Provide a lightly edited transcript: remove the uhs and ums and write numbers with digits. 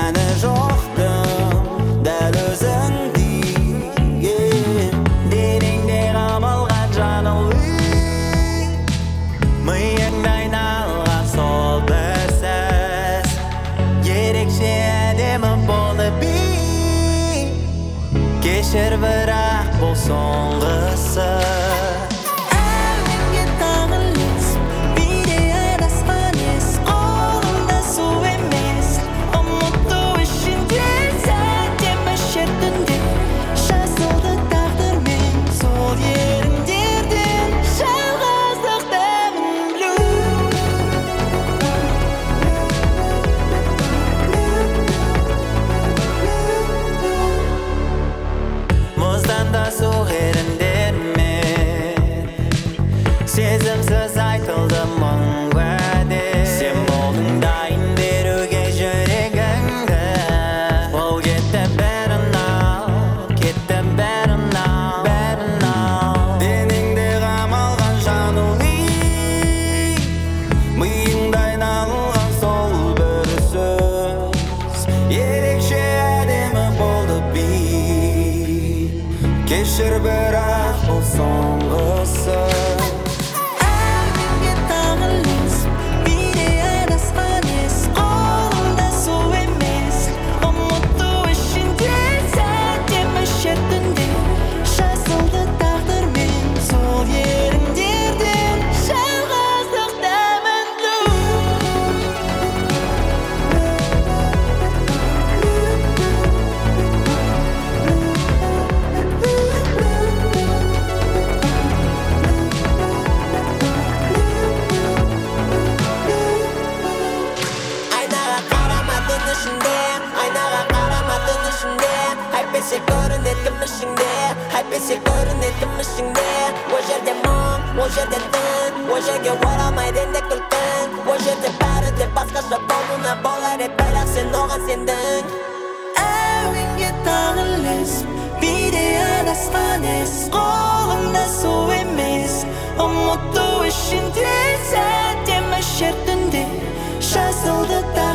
мәні жоқтың дәл өзіңдей денеңде қамалған жаңылы миыңда айналған сол бір сөз ерекше әдемі болды кешір бірақ бұл соңғысы сезімсіз айтылды мың уәде сен болдың дайын беруге жүрегіңді ол кетті бәрін ал денеңде қамалған жаңылы миыңда айналған сол бір сөз ерекше әдемі болды кешір бірақ бұл соңғысы әйтпесе көрінетін ішіңде ол жерде мұң ол жерде түн ол жерге оралмайды енді күлкің ол жерде бәрі де басқаша болуына болар еді бірақ сен оған сендің әуенге тағылып биде адасқан ес қолыңда су емес ұмыту үшін тез әдемі шер түнде жазылды